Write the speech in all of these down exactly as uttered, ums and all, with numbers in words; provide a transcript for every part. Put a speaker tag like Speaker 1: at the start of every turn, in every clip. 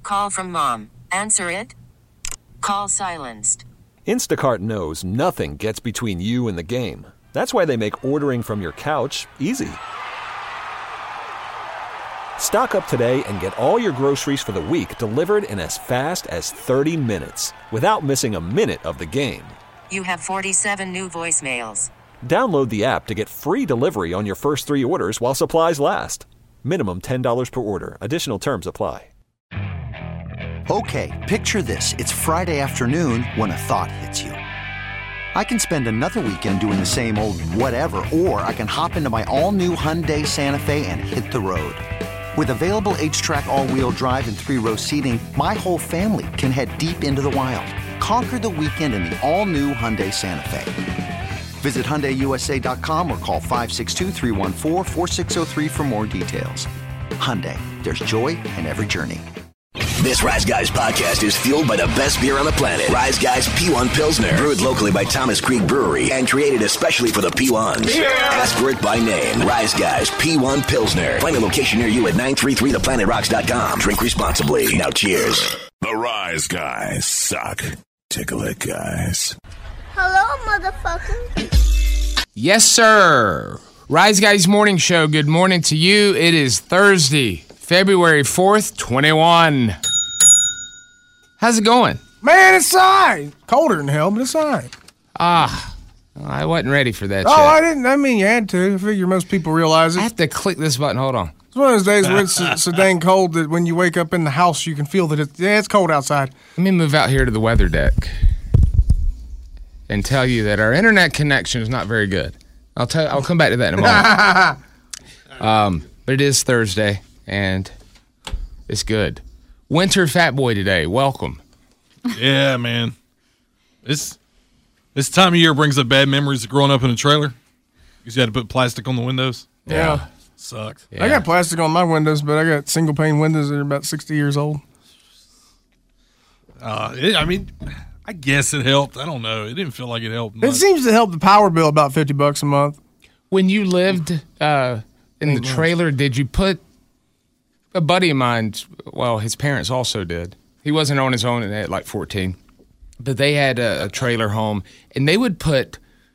Speaker 1: call from mom. Answer it. Call silenced.
Speaker 2: Instacart knows nothing gets between you and the game. That's why they make ordering from your couch easy. Stock up today and get all your groceries for the week delivered in as fast as thirty minutes without missing a minute of the game.
Speaker 1: You have forty-seven new voicemails.
Speaker 2: Download the app to get free delivery on your first three orders while supplies last. Minimum ten dollars per order. Additional terms apply.
Speaker 3: Okay, picture this. It's Friday afternoon when a thought hits you. I can spend another weekend doing the same old whatever, or I can hop into my all-new Hyundai Santa Fe and hit the road. With available H-Track all-wheel drive and three-row seating, my whole family can head deep into the wild. Conquer the weekend in the all-new Hyundai Santa Fe. Visit Hyundai U S A dot com or call five six two, three one four, four six zero three for more details. Hyundai, there's joy in every journey.
Speaker 4: This Rise Guys podcast is fueled by the best beer on the planet. Rise Guys P one Pilsner. Brewed locally by Thomas Creek Brewery and created especially for the P ones. Yeah. Ask for it by name. Rise Guys P one Pilsner. Find a location near you at nine three three the planet rocks dot com. Drink responsibly. Now cheers.
Speaker 5: The Rise Guys suck. Tickle it, guys.
Speaker 6: Hello, motherfucker.
Speaker 7: Yes, sir. Rise Guys Morning Show. Good morning to you. It is Thursday, February fourth, twenty-one. How's it going?
Speaker 8: Man, it's fine. Colder than hell, but it's fine.
Speaker 7: Ah, I wasn't ready for that
Speaker 8: Oh,
Speaker 7: yet.
Speaker 8: I didn't. I mean, you had to. I figure most people realize it.
Speaker 7: I have to click this button. Hold on.
Speaker 8: It's one of those days where it's so, so dang cold that when you wake up in the house, you can feel that it's, yeah, it's cold outside.
Speaker 7: Let me move out here to the weather deck and tell you that our internet connection is not very good. I'll tell. I'll come back to that in a moment. um, but it is Thursday, and it's good. Winter Fat Boy today. Welcome.
Speaker 9: Yeah, man. This this time of year brings up bad memories of growing up in a trailer because you had to put plastic on the windows.
Speaker 8: Yeah. yeah.
Speaker 9: Sucked.
Speaker 8: Yeah. I got plastic on my windows, but I got single pane windows that are about sixty years old.
Speaker 9: Uh, it, I mean, I guess it helped. I don't know. It didn't feel like it helped much.
Speaker 8: It seems to help the power bill about fifty bucks a month.
Speaker 7: When you lived uh, in the trailer, did you put a buddy of mine? Well, his parents also did. He wasn't on his own at like fourteen, but they had a, a trailer home, and they would put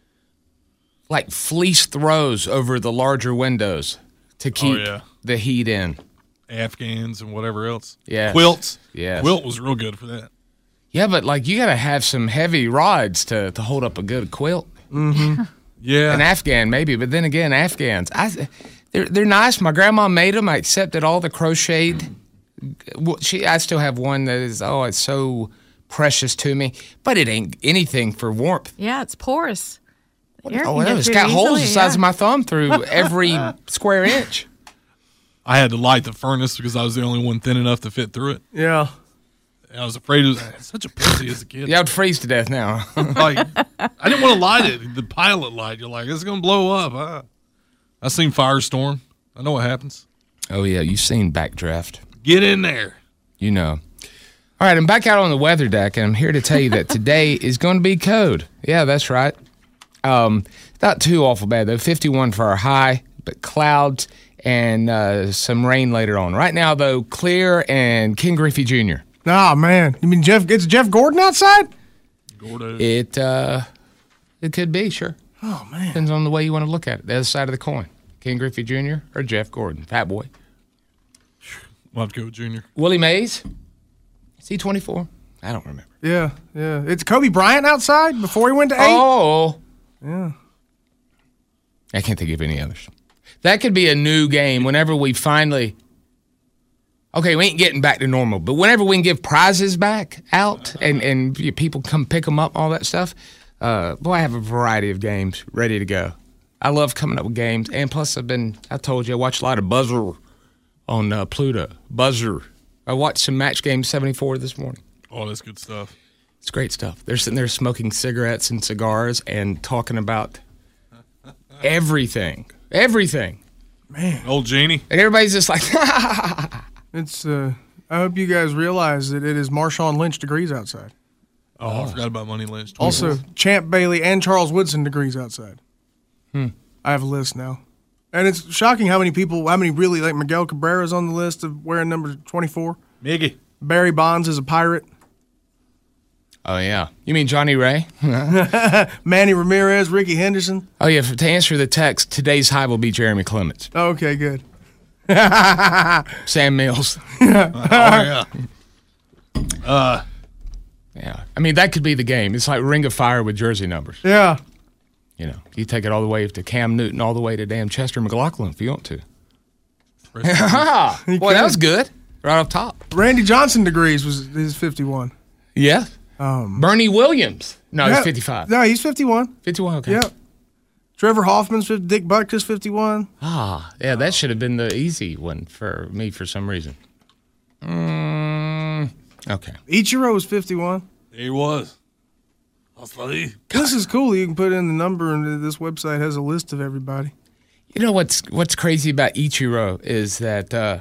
Speaker 7: like fleece throws over the larger windows to keep
Speaker 9: oh, yeah.
Speaker 7: the heat in.
Speaker 9: Afghans and whatever else.
Speaker 7: Yeah.
Speaker 9: Quilts.
Speaker 7: Yeah.
Speaker 9: Quilt was real good for that.
Speaker 7: Yeah, but like you got to have some heavy rods to, to hold up a good quilt.
Speaker 8: Mm-hmm.
Speaker 9: Yeah.
Speaker 7: An Afghan maybe, but then again, Afghans, I, they're they're nice. My grandma made them. I accepted all the crocheted. Well, she, I still have one that is, oh, it's so precious to me, but it ain't anything for warmth.
Speaker 10: Yeah, it's porous.
Speaker 7: Oh, well, it's got holes the size yeah. of my thumb through every square inch.
Speaker 9: I had to light the furnace because I was the only one thin enough to fit through it.
Speaker 8: Yeah.
Speaker 9: And I was afraid it was such a pussy as a kid.
Speaker 7: Yeah, I'd freeze to death now.
Speaker 9: Like, I didn't want to light it. The pilot light. You're like, it's going to blow up. Huh? I seen Firestorm. I know what happens.
Speaker 7: Oh, yeah, you've seen Backdraft.
Speaker 9: Get in there.
Speaker 7: You know. All right, I'm back out on the weather deck, and I'm here to tell you that today is going to be cold. Yeah, that's right. Um, not too awful bad, though. fifty-one for our high, but clouds and uh, some rain later on. Right now, though, clear and King Griffey Junior
Speaker 8: Oh, man. You mean Jeff? It's Jeff Gordon outside?
Speaker 9: Gordon.
Speaker 7: It, uh, it could be, sure.
Speaker 8: Oh, man.
Speaker 7: Depends on the way you want to look at it. The other side of the coin. King Griffey Junior or Jeff Gordon? Fat Boy.
Speaker 9: We'll have to go with Junior.
Speaker 7: Willie Mays? Is he twenty-four? I don't remember.
Speaker 8: Yeah, yeah. It's Kobe Bryant outside before he went to eight?
Speaker 7: Oh.
Speaker 8: Yeah.
Speaker 7: I can't think of any others. That could be a new game whenever we finally... Okay, we ain't getting back to normal, but whenever we can give prizes back out and, and people come pick them up, all that stuff, uh, boy, I have a variety of games ready to go. I love coming up with games, and plus I've been, I told you, I watched a lot of Buzzer on uh, Pluto. Buzzer. I watched some Match Game seventy-four this morning.
Speaker 9: Oh, that's good stuff.
Speaker 7: It's great stuff. They're sitting there smoking cigarettes and cigars and talking about everything. Everything.
Speaker 8: Man.
Speaker 9: Old Genie.
Speaker 7: And everybody's just like,
Speaker 8: It's, uh, I hope you guys realize that it is Marshawn Lynch degrees outside.
Speaker 9: Oh, oh. I forgot about Money Lynch.
Speaker 8: Also, Champ Bailey and Charles Woodson degrees outside.
Speaker 7: Hmm.
Speaker 8: I have a list now. And it's shocking how many people, how many really, like Miguel Cabrera's on the list of wearing number twenty-four.
Speaker 9: Miggy.
Speaker 8: Barry Bonds is a pirate.
Speaker 7: Oh, yeah. You mean Johnny Ray?
Speaker 8: Manny Ramirez, Ricky Henderson.
Speaker 7: Oh, yeah. To answer the text, today's high will be Jeremy Clements.
Speaker 8: Okay, good.
Speaker 7: Sam Mills.
Speaker 9: Oh, yeah. Uh,
Speaker 7: yeah. I mean, that could be the game. It's like Ring of Fire with jersey numbers.
Speaker 8: Yeah.
Speaker 7: You know, you take it all the way to Cam Newton, all the way to damn Chester McLaughlin if you want to. Boy, that was good. Right off top.
Speaker 8: Randy Johnson degrees was his fifty-one.
Speaker 7: Yeah.
Speaker 8: Um,
Speaker 7: Bernie Williams. No,
Speaker 8: yeah,
Speaker 7: he's fifty-five.
Speaker 8: No, he's fifty-one.
Speaker 7: fifty-one, okay.
Speaker 8: Yep. Trevor Hoffman's fifty, Dick Butkus fifty-one.
Speaker 7: Ah, yeah, that should have been the easy one for me for some reason. Mm, okay.
Speaker 8: Ichiro was fifty-one.
Speaker 9: He was. That's funny.
Speaker 8: This is cool. You can put in the number, and this website has a list of everybody.
Speaker 7: You know what's what's crazy about Ichiro is that uh,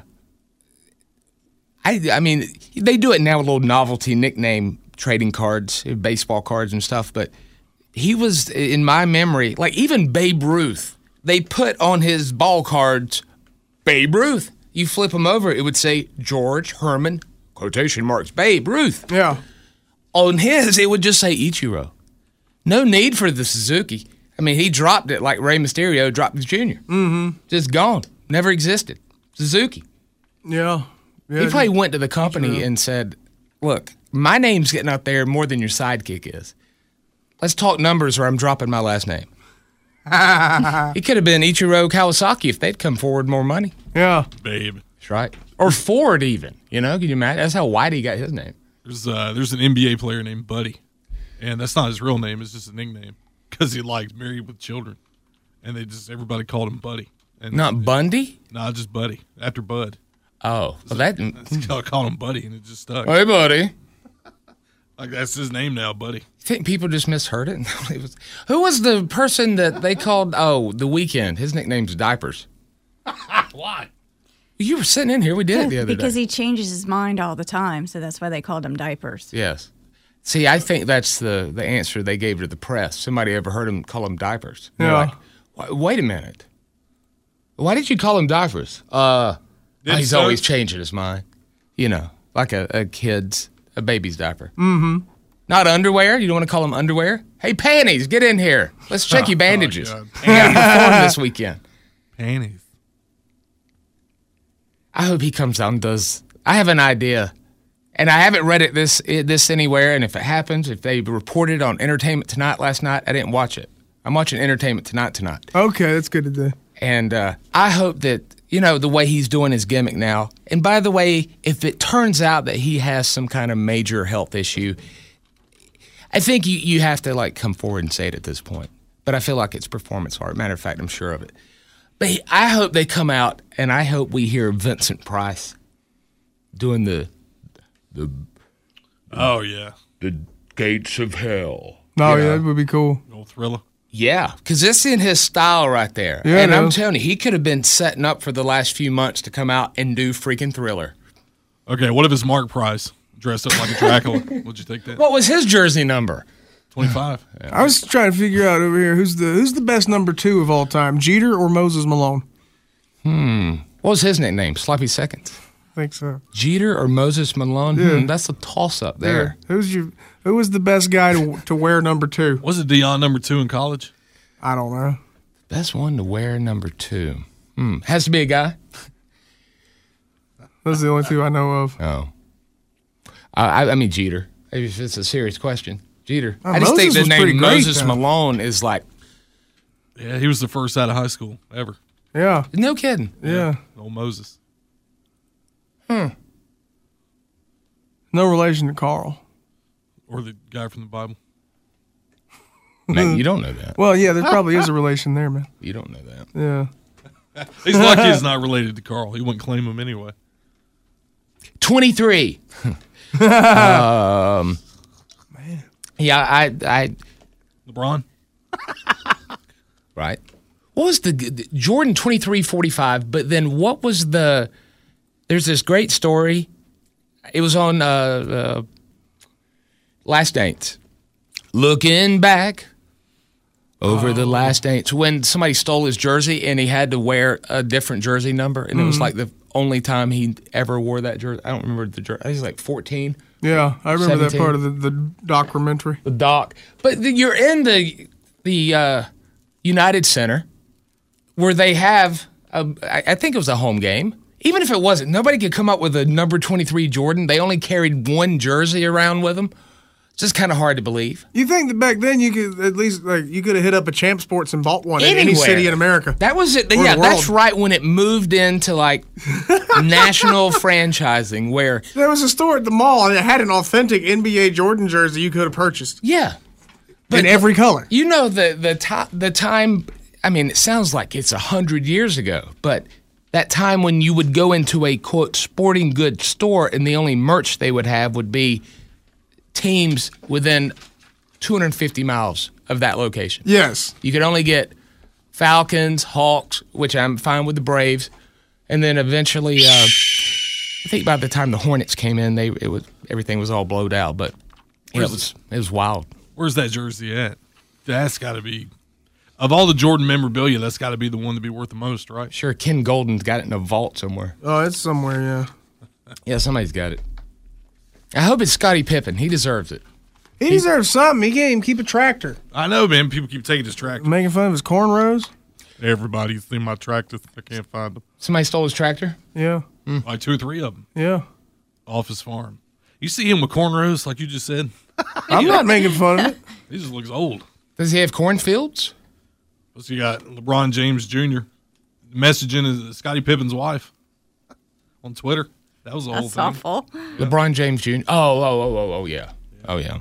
Speaker 7: I I mean they do it now with little novelty nickname trading cards, baseball cards and stuff, but he was in my memory like even Babe Ruth. They put on his ball cards Babe Ruth. You flip them over, it would say George Herman quotation marks Babe Ruth.
Speaker 8: Yeah.
Speaker 7: On his, it would just say Ichiro. No need for the Suzuki. I mean, he dropped it like Rey Mysterio dropped the Junior.
Speaker 8: Mm-hmm.
Speaker 7: Just gone. Never existed. Suzuki.
Speaker 8: Yeah. yeah
Speaker 7: he probably went to the company and said, look, my name's getting out there more than your sidekick is. Let's talk numbers or I'm dropping my last name. He could have been Ichiro Kawasaki if they'd come forward more money.
Speaker 8: Yeah.
Speaker 9: Babe.
Speaker 7: That's right. Or Ford even. You know, can you imagine? That's how Whitey got his name.
Speaker 9: There's uh, there's an N B A player named Buddy, and that's not his real name. It's just a nickname because he liked Married with Children, and they just everybody called him Buddy. And
Speaker 7: Not Bundy?
Speaker 9: No, nah, just Buddy after Bud.
Speaker 7: Oh, well that.
Speaker 9: I called him Buddy, and it just stuck.
Speaker 7: Hey, Buddy.
Speaker 9: Like that's his name now, Buddy.
Speaker 7: You think people just misheard it? It was, who was the person that they called? Oh, The Weeknd. His nickname's Diapers.
Speaker 9: Why?
Speaker 7: You were sitting in here. We did it the other
Speaker 10: because
Speaker 7: day.
Speaker 10: he changes his mind all the time, so that's why they called him Diapers.
Speaker 7: Yes. See, I think that's the, the answer they gave to the press. Somebody ever heard him call him Diapers? They're
Speaker 8: Yeah.
Speaker 7: Like, wait a minute. Why did you call him Diapers? Uh,
Speaker 9: Did
Speaker 7: he's
Speaker 9: so?
Speaker 7: always changing his mind. You know, like a, a kid's, a baby's diaper.
Speaker 8: Mm-hmm.
Speaker 7: Not underwear? You don't want to call them underwear? Hey, panties, get in here. Let's check your bandages.
Speaker 9: Oh, God.
Speaker 7: You got to perform this weekend.
Speaker 9: Panties.
Speaker 7: I hope he comes out and does. I have an idea, and I haven't read it this this anywhere. And if it happens, if they reported on Entertainment Tonight last night, I didn't watch it. I'm watching Entertainment Tonight tonight.
Speaker 8: Okay, that's good to do.
Speaker 7: And uh, I hope that, you know, the way he's doing his gimmick now. And by the way, if it turns out that he has some kind of major health issue, I think you, you have to, like, come forward and say it at this point. But I feel like it's performance art. Matter of fact, I'm sure of it. But he, I hope they come out, and I hope we hear Vincent Price doing the the
Speaker 9: Oh yeah.
Speaker 7: the gates of hell.
Speaker 8: Oh,
Speaker 7: You
Speaker 8: yeah,
Speaker 7: know?
Speaker 8: that would be cool.
Speaker 9: Old Thriller.
Speaker 7: Yeah, because it's in his style right there.
Speaker 8: Yeah,
Speaker 7: and
Speaker 8: it
Speaker 7: I'm
Speaker 8: is.
Speaker 7: telling you, he could have been setting up for the last few months to come out and do freaking Thriller.
Speaker 9: Okay, what if it's Mark Price dressed up like a Dracula? Would you take that?
Speaker 7: What was his jersey number?
Speaker 9: twenty-five.
Speaker 8: I was trying to figure out over here who's the who's the best number two of all time, Jeter or Moses Malone?
Speaker 7: Hmm. What was his nickname? Sloppy Seconds.
Speaker 8: I think so.
Speaker 7: Jeter or Moses Malone?
Speaker 8: Yeah.
Speaker 7: Hmm, that's a toss-up there.
Speaker 8: Yeah. Who's your who was the best guy to to wear number two?
Speaker 9: Was it Deion number two in college?
Speaker 8: I don't know.
Speaker 7: Best one to wear number two. Hmm. Has to be a guy?
Speaker 8: Those are the only two I know of.
Speaker 7: Oh. I, I mean, Jeter. If it's a serious question. Jeter.
Speaker 8: Oh,
Speaker 7: I just
Speaker 8: Moses
Speaker 7: think the
Speaker 8: was pretty
Speaker 7: name
Speaker 8: great,
Speaker 7: Moses
Speaker 8: though.
Speaker 7: Malone is like,
Speaker 9: Yeah, he was the first out of high school ever.
Speaker 8: Yeah.
Speaker 7: no kidding.
Speaker 8: Yeah.
Speaker 9: Old Moses.
Speaker 7: Hmm.
Speaker 8: No relation to Carl.
Speaker 9: Or the guy from the Bible.
Speaker 7: Man, you don't know that.
Speaker 8: Well, yeah, there probably is a relation there, man.
Speaker 7: You don't know that.
Speaker 8: Yeah.
Speaker 9: He's lucky he's not related to Carl. He wouldn't claim him anyway.
Speaker 7: twenty-three. um, Man. Yeah, I, I.
Speaker 9: LeBron?
Speaker 7: Right. What was the, the Jordan twenty-three forty-five, but then what was the, there's this great story. It was on uh, uh, Last Dance. Looking back over oh. the last dance when somebody stole his jersey and he had to wear a different jersey number, and mm. it was like the only time he ever wore that jersey. I don't remember the jersey. He's like fourteen.
Speaker 8: Yeah, I remember
Speaker 7: seventeen.
Speaker 8: that part of the, the documentary.
Speaker 7: The doc. But the, you're in the the uh, United Center where they have, a, I, I think it was a home game. Even if it wasn't, nobody could come up with a number twenty-three Jordan. They only carried one jersey around with them. It's just kind of hard to believe.
Speaker 8: You think that back then you could at least like you could have hit up a Champ Sports and bought one
Speaker 7: Anywhere.
Speaker 8: in any city in America.
Speaker 7: That was it.
Speaker 8: Or
Speaker 7: Yeah,
Speaker 8: the
Speaker 7: that's
Speaker 8: world.
Speaker 7: right when it moved into like national franchising where
Speaker 8: There was a store at the mall and it had an authentic N B A Jordan jersey you could have purchased.
Speaker 7: Yeah.
Speaker 8: In every color.
Speaker 7: You know the the top the time I mean it sounds like it's a hundred years ago, but that time when you would go into a quote sporting goods store and the only merch they would have would be teams within two hundred fifty miles of that location.
Speaker 8: Yes.
Speaker 7: You could only get Falcons, Hawks, which I'm fine with the Braves, and then eventually, uh, I think by the time the Hornets came in, they it was everything was all blowed out. But yeah, it was it was wild.
Speaker 9: Where's that jersey at? That's got to be, of all the Jordan memorabilia, that's got to be the one to be worth the most, right?
Speaker 7: Sure, Ken Golden's got it in a vault somewhere.
Speaker 8: Oh, it's somewhere, yeah.
Speaker 7: Yeah, somebody's got it. I hope it's Scottie Pippen. He deserves it.
Speaker 8: He deserves something. He can't even keep a tractor.
Speaker 9: I know, man. People keep taking his tractor.
Speaker 8: Making fun of his cornrows.
Speaker 9: Everybody's seen my tractor. I can't find them.
Speaker 7: Somebody stole his tractor?
Speaker 8: Yeah.
Speaker 7: Mm.
Speaker 9: Like two or three of them.
Speaker 8: Yeah.
Speaker 9: Off his farm. You see him with cornrows, like you just said?
Speaker 8: I'm not making fun of it.
Speaker 9: He just looks old.
Speaker 7: Does he have cornfields?
Speaker 9: So you got LeBron James Junior messaging his Scottie Pippen's wife on Twitter. That was the whole
Speaker 10: That's
Speaker 9: thing.
Speaker 10: awful.
Speaker 7: LeBron James Junior Oh, oh, oh, oh, oh, yeah. Oh, yeah.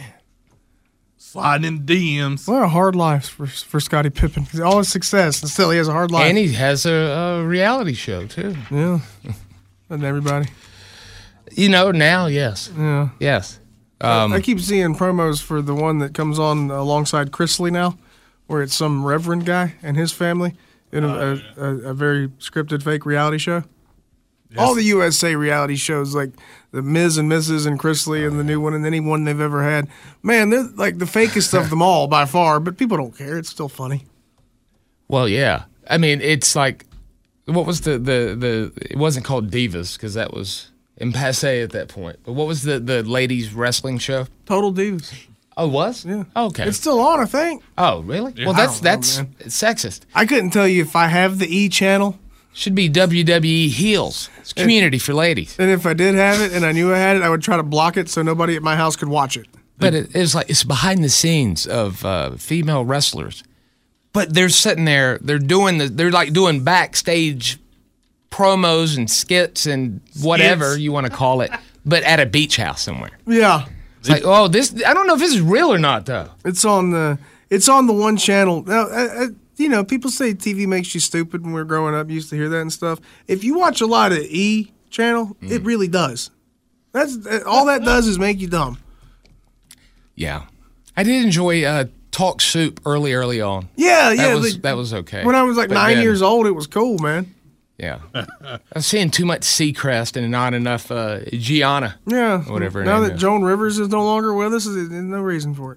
Speaker 9: Sliding in D Ms.
Speaker 8: What a hard life for for Scottie Pippen. He's all his success, and still he has a hard life.
Speaker 7: And he has a, a reality show, too.
Speaker 8: Yeah. And everybody.
Speaker 7: You know, now, yes.
Speaker 8: Yeah.
Speaker 7: Yes. Um,
Speaker 8: I keep seeing promos for the one that comes on alongside Chrisley now, where it's some reverend guy and his family in a, a, a, a very scripted fake reality show.
Speaker 9: Yes.
Speaker 8: All the U S A reality shows, like the Miz and Missus and Chrisley and the new one and any one they've ever had. Man, they're like the fakest of them all by far, but people don't care. It's still funny.
Speaker 7: Well, yeah. I mean, it's like, what was the, the, the it wasn't called Divas because that was in passe at that point. But what was the, the ladies wrestling show?
Speaker 8: Total Divas.
Speaker 7: Oh, it was?
Speaker 8: Yeah.
Speaker 7: Oh, okay.
Speaker 8: It's still on, I think.
Speaker 7: Oh, really?
Speaker 9: Yeah.
Speaker 7: Well,
Speaker 8: I
Speaker 7: that's
Speaker 8: don't know,
Speaker 7: that's
Speaker 8: man.
Speaker 7: it's sexist.
Speaker 8: I couldn't tell you if I have the E channel.
Speaker 7: Should be W W E Heels. It's community for ladies.
Speaker 8: And if I did have it and I knew I had it, I would try to block it so nobody at my house could watch it.
Speaker 7: But it, it's like it's behind the scenes of uh, female wrestlers. But they're sitting there. They're doing the. They're like doing backstage promos and skits and whatever
Speaker 8: Skits.
Speaker 7: you want to call it. But at a beach house somewhere.
Speaker 8: Yeah.
Speaker 7: It's like, oh, this. I don't know if this is real or not, though.
Speaker 8: It's on the it's on the one channel. Now, I, I, you know, people say T V makes you stupid when we were growing up. You used to hear that and stuff. If you watch a lot of E channel, it really does. That's all that does is make you dumb.
Speaker 7: Yeah, I did enjoy uh, Talk Soup early, early on.
Speaker 8: Yeah,
Speaker 7: that
Speaker 8: yeah.
Speaker 7: was
Speaker 8: the-
Speaker 7: that was okay.
Speaker 8: When I was like
Speaker 7: But
Speaker 8: nine
Speaker 7: then-
Speaker 8: years old, it was cool, man.
Speaker 7: Yeah, I was seeing too much Seacrest and not enough uh, Gianna.
Speaker 8: Yeah.
Speaker 7: Whatever her
Speaker 8: Now
Speaker 7: name
Speaker 8: that
Speaker 7: is.
Speaker 8: Joan Rivers is no longer with us, there's no reason for it.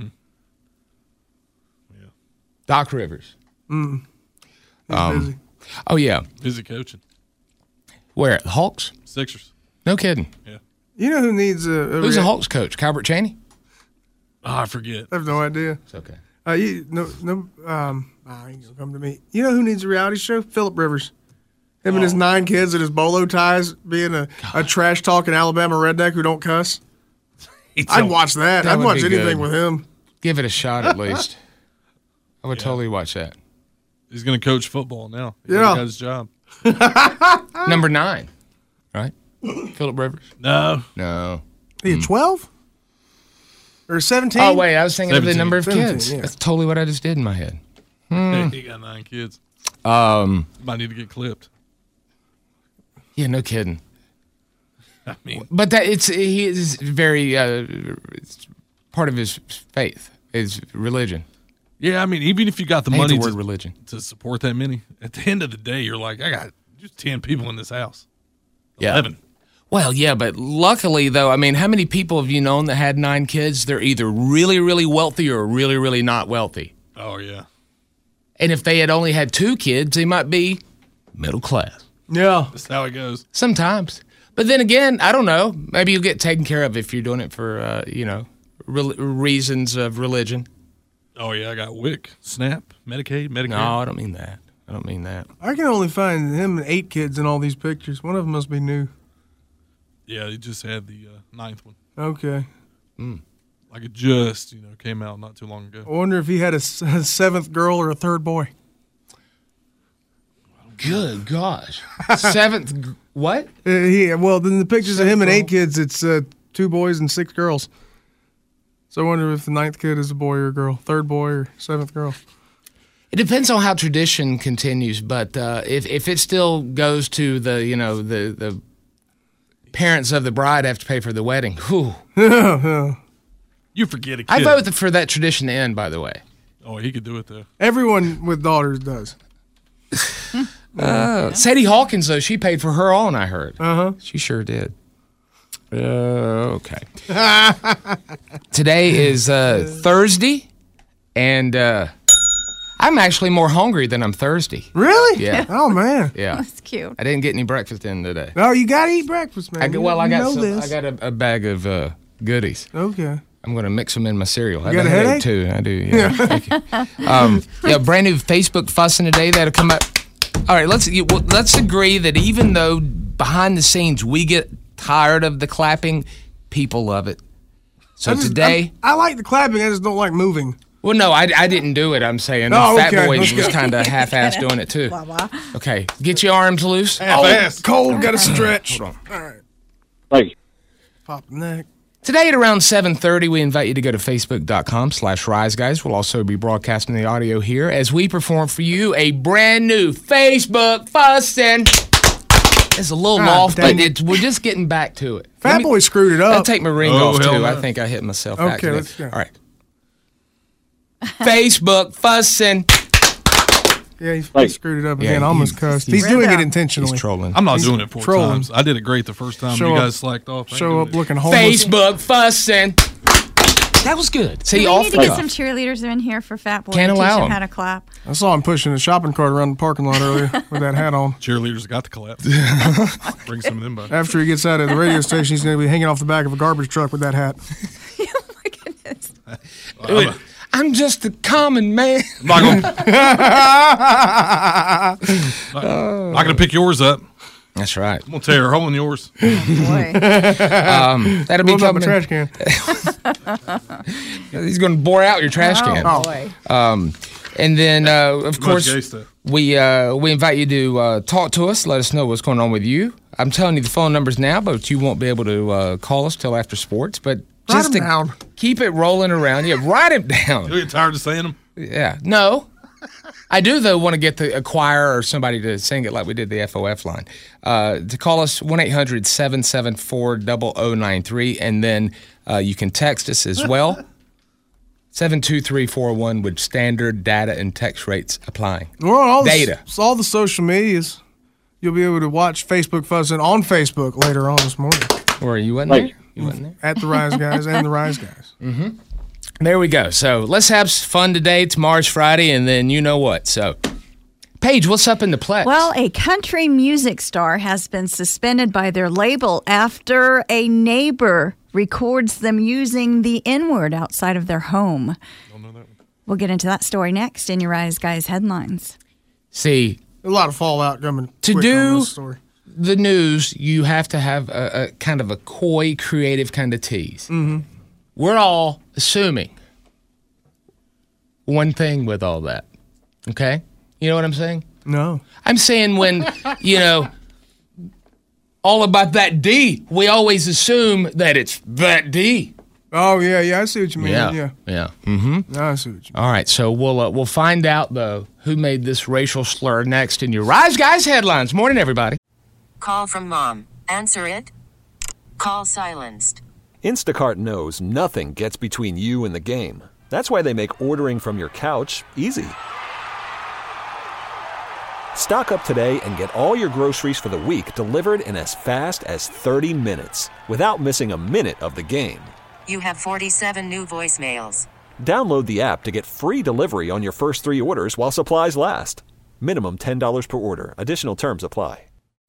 Speaker 7: Doc Rivers.
Speaker 8: Mm. He's
Speaker 7: Um,
Speaker 8: busy.
Speaker 7: Oh yeah,
Speaker 9: Busy coaching.
Speaker 7: where at the Hawks?
Speaker 9: Sixers.
Speaker 7: No kidding.
Speaker 9: Yeah.
Speaker 8: You know who needs a, a
Speaker 7: Who's the
Speaker 8: rea-
Speaker 7: Hawks coach? Calbert Chaney.
Speaker 9: Oh, I forget.
Speaker 8: I have no idea.
Speaker 7: It's okay.
Speaker 8: Uh, you, no, no. Um, ah, he ain't gonna come to me. You know who needs a reality show? Philip Rivers. Him and his nine kids and his bolo ties, being a, a trash talking Alabama redneck who don't cuss. I'd watch that.
Speaker 7: That
Speaker 8: I'd
Speaker 7: would
Speaker 8: watch
Speaker 7: be
Speaker 8: anything
Speaker 7: good.
Speaker 8: with him.
Speaker 7: Give it a shot at least. I would totally watch that.
Speaker 9: He's going to coach football now. He
Speaker 8: Yeah.
Speaker 9: got his job.
Speaker 7: Number nine, right? Philip Rivers.
Speaker 9: No.
Speaker 7: No.
Speaker 8: He at twelve or seventeen?
Speaker 7: Oh wait, I was thinking of the
Speaker 9: seventeen.
Speaker 7: number of
Speaker 8: seventeen,
Speaker 7: kids.
Speaker 8: yeah.
Speaker 7: That's totally what I just did in my head.
Speaker 9: He got nine kids.
Speaker 7: Um,
Speaker 9: Might need to get clipped.
Speaker 7: yeah, no kidding.
Speaker 9: I mean,
Speaker 7: But that it's he is very uh, it's part of his faith, his religion.
Speaker 9: yeah, I mean, even if you got the
Speaker 7: I hate
Speaker 9: money
Speaker 7: the word
Speaker 9: to,
Speaker 7: religion.
Speaker 9: to support that many, at the end of the day, you're like, I got just ten people in this house.
Speaker 7: Yeah.
Speaker 9: eleven.
Speaker 7: Well, yeah, but luckily though, I mean, how many people have you known that had nine kids? They're either really, really wealthy or really, really not wealthy.
Speaker 9: Oh, yeah.
Speaker 7: And if they had only had two kids, they might be middle class.
Speaker 8: Yeah.
Speaker 9: That's how it goes.
Speaker 7: Sometimes. But then again, I don't know. Maybe you'll get taken care of if you're doing it for, uh, you know, re- reasons of religion.
Speaker 9: Oh, yeah, I got WIC, SNAP, Medicaid, Medicare.
Speaker 7: No, I don't mean that. I don't mean that.
Speaker 8: I can only find him and eight kids in all these pictures. One of them must be new.
Speaker 9: Yeah, he just had the uh, ninth one.
Speaker 8: Okay.
Speaker 7: Mm.
Speaker 9: Like it just, you know, came out not too long ago.
Speaker 8: I wonder if he had a, s- a seventh girl or a third boy.
Speaker 7: Good gosh. Seventh, g- what?
Speaker 8: Uh, he, well, then the pictures of him and eight kids, it's uh, two boys and six girls. So I wonder if the ninth kid is a boy or a girl, third boy or seventh girl.
Speaker 7: It depends on how tradition continues, but uh, if if it still goes to the, you know, the the parents of the bride have to pay for the wedding, whew.
Speaker 9: You forget a kid.
Speaker 7: I vote for that tradition to end, by the way.
Speaker 9: Oh, he could do it, though.
Speaker 8: Everyone with daughters does.
Speaker 7: Uh, Sadie Hawkins, though, she paid for her own, I heard.
Speaker 8: Uh-huh.
Speaker 7: She sure did. Uh, okay. Today is uh, Thursday, and uh, I'm actually more hungry than I'm thirsty.
Speaker 8: Really?
Speaker 7: Yeah.
Speaker 8: Oh, man.
Speaker 7: Yeah.
Speaker 10: That's cute.
Speaker 7: I didn't get any breakfast in today.
Speaker 8: No, you got to eat breakfast, man.
Speaker 7: I,
Speaker 8: You-
Speaker 7: well, I
Speaker 8: you
Speaker 7: got
Speaker 8: know
Speaker 7: some,
Speaker 8: this.
Speaker 7: I got a, a bag of uh, goodies.
Speaker 8: Okay.
Speaker 7: I'm going to mix them in my cereal. I
Speaker 8: You
Speaker 7: have
Speaker 8: got a headache?
Speaker 7: too. I do. Yeah. Thank you. Um, yeah. Brand new Facebook fussing today that'll come up. All right. Let's you, well, let's agree that even though behind the scenes we get tired of the clapping, people love it. So
Speaker 8: I just-
Speaker 7: today,
Speaker 8: I, I like the clapping. I just don't like moving.
Speaker 7: well, no, I, I didn't do it. I'm saying
Speaker 8: Oh,
Speaker 7: Fat
Speaker 8: okay,
Speaker 7: Boy
Speaker 8: okay.
Speaker 7: was kind of half-assed doing it too.
Speaker 10: Blah, blah.
Speaker 7: Okay, get your arms loose.
Speaker 8: Oh, cold. Got to stretch.
Speaker 7: Hold on.
Speaker 8: All right.
Speaker 11: Thank you.
Speaker 8: Pop the neck.
Speaker 7: Today at around seven thirty, we invite you to go to facebook.com slash Rise Guys. We'll also be broadcasting the audio here as we perform for you a brand new Facebook Fussin'. It's a little
Speaker 8: Ah,
Speaker 7: off,
Speaker 8: dang
Speaker 7: but
Speaker 8: it.
Speaker 7: it's, we're just getting back to it.
Speaker 8: Fat
Speaker 7: Let me-
Speaker 8: Boy screwed it
Speaker 7: I'll
Speaker 8: up.
Speaker 7: take my ring
Speaker 9: Oh,
Speaker 7: off,
Speaker 9: hell
Speaker 7: too.
Speaker 9: no.
Speaker 7: I think I hit myself.
Speaker 8: Okay,
Speaker 7: accidentally.
Speaker 8: let's go.
Speaker 7: All right. Facebook Fussin'.
Speaker 8: Yeah, he, he
Speaker 11: Thank you.
Speaker 8: screwed it up
Speaker 7: Yeah,
Speaker 8: again. I almost
Speaker 7: he's-
Speaker 8: cussed.
Speaker 7: he's-
Speaker 8: He's, doing it
Speaker 10: Rhythm.
Speaker 8: intentionally.
Speaker 7: He's trolling.
Speaker 9: I'm not
Speaker 8: He's
Speaker 9: doing it four
Speaker 8: trolling.
Speaker 9: times. I did it great the first time.
Speaker 8: Show
Speaker 9: you
Speaker 8: up-
Speaker 9: guys slacked off. I ain't
Speaker 8: Show
Speaker 9: doing
Speaker 8: up
Speaker 9: it.
Speaker 8: looking homeless.
Speaker 7: Facebook Fussin'. That was good. See,
Speaker 10: Do we
Speaker 7: off
Speaker 10: need
Speaker 7: the
Speaker 10: to get
Speaker 7: cuff.
Speaker 10: some cheerleaders in here for Fat Boy
Speaker 7: Can't
Speaker 10: to teach
Speaker 7: allow
Speaker 10: him
Speaker 7: 'em.
Speaker 10: how to clap?
Speaker 8: I saw him pushing a shopping cart around the parking lot earlier with that hat on.
Speaker 9: Cheerleaders got the clap. Bring some of them by.
Speaker 8: After he gets out of the radio station, he's going to be hanging off the back of a garbage truck with that hat.
Speaker 10: Oh my goodness.
Speaker 9: I'm, a,
Speaker 7: I'm just a common man.
Speaker 9: I'm not gonna, not, not gonna pick yours up.
Speaker 7: That's right.
Speaker 9: I'm gonna tear a hole in yours.
Speaker 10: Boy.
Speaker 7: Um, that'll be
Speaker 8: What about my
Speaker 7: coming.
Speaker 8: trash can?
Speaker 7: He's going to bore out your trash can.
Speaker 10: Oh, boy.
Speaker 7: Um, and then, uh, of
Speaker 9: Much
Speaker 7: course,
Speaker 9: gay stuff.
Speaker 7: we uh, we invite you to uh, talk to us. Let us know what's going on with you. I'm telling you the phone numbers now, but you won't be able to uh, call us till after sports. But
Speaker 8: Write
Speaker 7: just
Speaker 8: 'em
Speaker 7: to
Speaker 8: down.
Speaker 7: keep it rolling around, yeah, write it down.
Speaker 9: You get tired of saying them?
Speaker 7: Yeah, no. I do, though, want to get the a choir or somebody to sing it like we did the F O F line. Uh, to call us, one eight hundred seven seven four zero zero nine three, and then uh, you can text us as well. seven two three four one with standard data and text rates applying.
Speaker 8: We're on all the,
Speaker 7: Data.
Speaker 8: s- all the social medias. You'll be able to watch Facebook Fuzzing on Facebook later on this morning
Speaker 7: Or you wasn't
Speaker 11: Thank
Speaker 7: there? You wasn't there?
Speaker 8: at the Rise Guys and the Rise Guys.
Speaker 7: There we go. So let's have s- fun today. Tomorrow's Friday, and then you know what. So, Paige, what's up in the Plex?
Speaker 10: Well, a country music star has been suspended by their label after a neighbor records them using the N-word outside of their home. We'll get into that story next in your Rise Guys headlines.
Speaker 7: see,
Speaker 8: A lot of fallout coming
Speaker 7: To
Speaker 8: quick
Speaker 7: do-
Speaker 8: on this story.
Speaker 7: the news, you have to have a, a kind of a coy, creative kind of tease. Mm-hmm. We're all assuming one thing with all that. Okay? You know what I'm saying?
Speaker 8: No.
Speaker 7: I'm saying when, you know, all about that D, we always assume that it's that D.
Speaker 8: Oh, yeah, yeah, I see what you mean. Yeah.
Speaker 7: Yeah. Mm-hmm.
Speaker 8: I see what you mean.
Speaker 7: All right, so we'll uh, we'll find out though who made this racial slur next in your Rise Guys headlines. Morning, everybody.
Speaker 1: Call from mom. Answer it. Call silenced.
Speaker 2: Instacart knows nothing gets between you and the game. That's why they make ordering from your couch easy. Stock up today and get all your groceries for the week delivered in as fast as thirty minutes without missing a minute of the game.
Speaker 1: You have forty-seven new voicemails.
Speaker 2: Download the app to get free delivery on your first three orders while supplies last. Minimum ten dollars per order. Additional terms apply.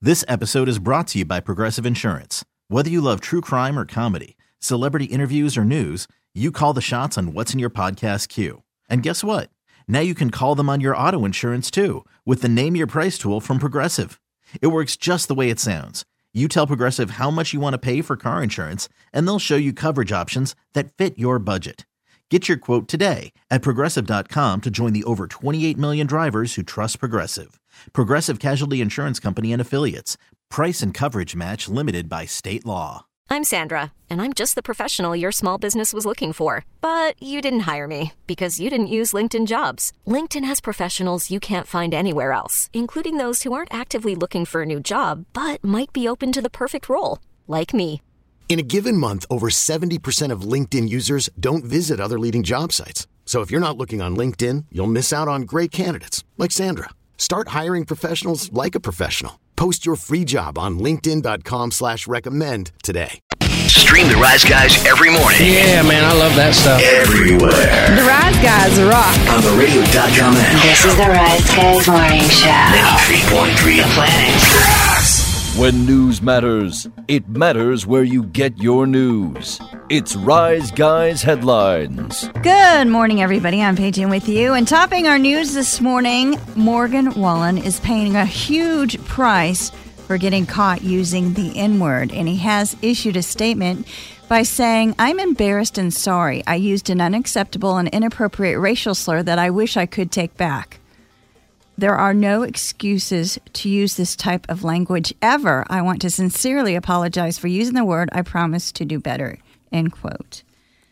Speaker 11: This episode is brought to you by Progressive Insurance. Whether you love true crime or comedy, celebrity interviews or news, you call the shots on what's in your podcast queue. And guess what? Now you can call them on your auto insurance too with the Name Your Price tool from Progressive. It works just the way it sounds. You tell Progressive how much you want to pay for car insurance, and they'll show you coverage options that fit your budget. Get your quote today at Progressive dot com to join the over twenty-eight million drivers who trust Progressive. Progressive Casualty Insurance Company and Affiliates. Price and coverage match limited by state law.
Speaker 12: I'm Sandra, and I'm just the professional your small business was looking for. But you didn't hire me because you didn't use LinkedIn Jobs. LinkedIn has professionals you can't find anywhere else, including those who aren't actively looking for a new job, but might be open to the perfect role, like me.
Speaker 13: In a given month, over seventy percent of LinkedIn users don't visit other leading job sites. So if you're not looking on LinkedIn, you'll miss out on great candidates like Sandra. Start hiring professionals like a professional. Post your free job on linkedin dot com slash recommend today.
Speaker 4: Stream the Rise Guys every morning.
Speaker 14: Yeah, man, I love that stuff.
Speaker 4: Everywhere.
Speaker 15: The Rise Guys rock.
Speaker 4: On the radio dot com app.
Speaker 16: This is the Rise Guys Morning Show.
Speaker 4: ninety-three point three The Planet.
Speaker 17: When news matters, it matters where you get your news. It's Rise Guys Headlines.
Speaker 10: Good morning, everybody. I'm Paige in with you. And topping our news this morning, Morgan Wallen is paying a huge price for getting caught using the N-word. And he has issued a statement by saying, "I'm embarrassed and sorry. I used an unacceptable and inappropriate racial slur that I wish I could take back. There are no excuses to use this type of language ever. I want to sincerely apologize for using the word. I promise to do better." End quote.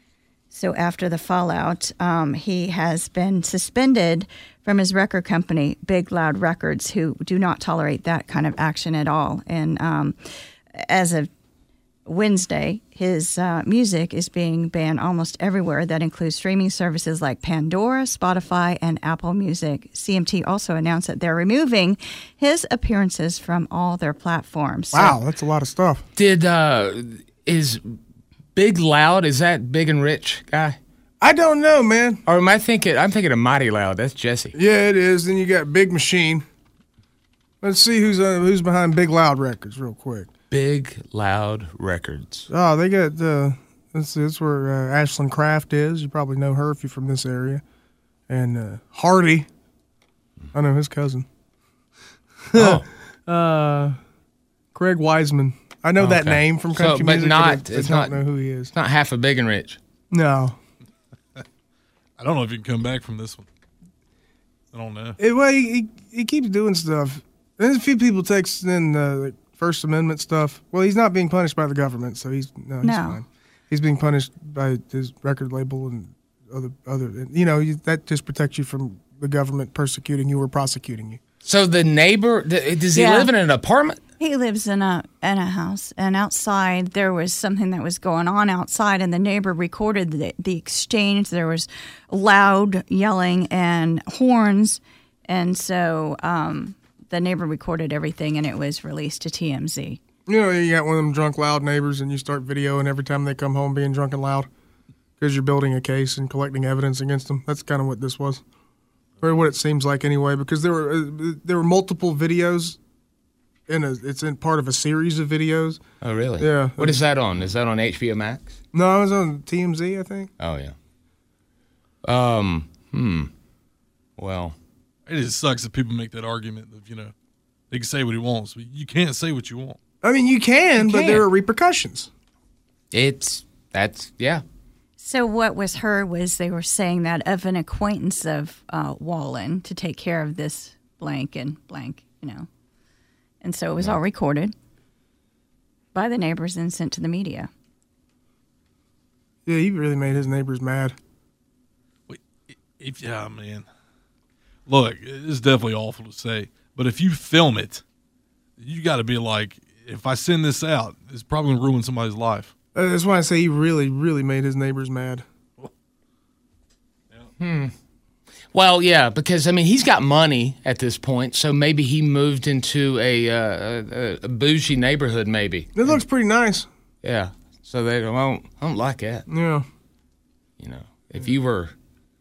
Speaker 10: So after the fallout, um, he has been suspended from his record company, Big Loud Records, who do not tolerate that kind of action at all. And um, as of Wednesday, his uh, music is being banned almost everywhere. That includes streaming services like Pandora, Spotify, and Apple Music. C M T also announced that they're removing his appearances from all their platforms. So,
Speaker 8: wow, that's a lot of stuff.
Speaker 7: Did uh, is Big Loud, is that Big and Rich guy?
Speaker 8: I don't know, man.
Speaker 7: Or am I thinking? I'm thinking of Mighty Loud. That's Jesse.
Speaker 8: Yeah, it is. Then you got Big Machine. Let's see who's uh, who's behind Big Loud Records, real quick.
Speaker 7: Big Loud Records.
Speaker 8: Oh, they got the. Uh, this is where uh, Ashland Kraft is. You probably know her if you're from this area. And uh, Hardy. I know his cousin.
Speaker 7: Oh.
Speaker 8: uh, Craig Wiseman. I know
Speaker 7: Okay.
Speaker 8: that name from country
Speaker 7: so, but
Speaker 8: music.
Speaker 7: not,
Speaker 8: but I,
Speaker 7: it's
Speaker 8: I
Speaker 7: not,
Speaker 8: don't know who he is.
Speaker 7: It's not half of Big and Rich.
Speaker 8: No.
Speaker 9: I don't know if you can come back from this one. I don't know.
Speaker 8: It, well, he, he, he keeps doing stuff. There's a few people texting uh, like First Amendment stuff. Well, he's not being punished by the government, so he's no, he's
Speaker 10: No.
Speaker 8: fine. He's being punished by his record label and other other. You know, you, that just protects you from the government persecuting you or prosecuting you.
Speaker 7: So the neighbor, th- does he
Speaker 10: Yeah.
Speaker 7: live in an apartment?
Speaker 10: He lives in a in a house, and outside there was something that was going on outside, and the neighbor recorded the, the exchange. There was loud yelling and horns, and so um, the neighbor recorded everything, and it was released to T M Z.
Speaker 8: You know, you got one of them drunk, loud neighbors, and you start videoing every time they come home being drunk and loud because you're building a case and collecting evidence against them. That's kind of what this was, or what it seems like anyway. Because there were uh, there were multiple videos. In a, it's in part of a series of videos.
Speaker 7: Oh, really?
Speaker 8: Yeah.
Speaker 7: What is that on? Is that on H B O Max?
Speaker 8: No, it was on T M Z, I think.
Speaker 7: Oh, yeah. Um, hmm. Well.
Speaker 9: It just sucks that people make that argument of, you know, they can say what he wants, but you can't say what you want.
Speaker 8: I mean, you can,
Speaker 7: You
Speaker 8: but
Speaker 7: can.
Speaker 8: there are repercussions.
Speaker 7: It's, that's, yeah.
Speaker 10: So what was heard was they were saying that of an acquaintance of uh, Wallen to take care of this blank and blank, you know. And so it was all recorded by the neighbors and sent to the media.
Speaker 8: Yeah, he really made his neighbors mad.
Speaker 9: Wait, if yeah, man. Look, it's definitely awful to say, but if you film it, you got to be like, if I send this out, it's probably going to ruin somebody's life.
Speaker 8: Uh, That's why I say he really, really made his neighbors mad.
Speaker 7: Hmm. Well, yeah, because, I mean, he's got money at this point, so maybe he moved into a, uh, a, a bougie neighborhood, maybe.
Speaker 8: It looks pretty nice.
Speaker 7: Yeah. So they don't, I don't, I don't like that.
Speaker 8: Yeah.
Speaker 7: You know, if you were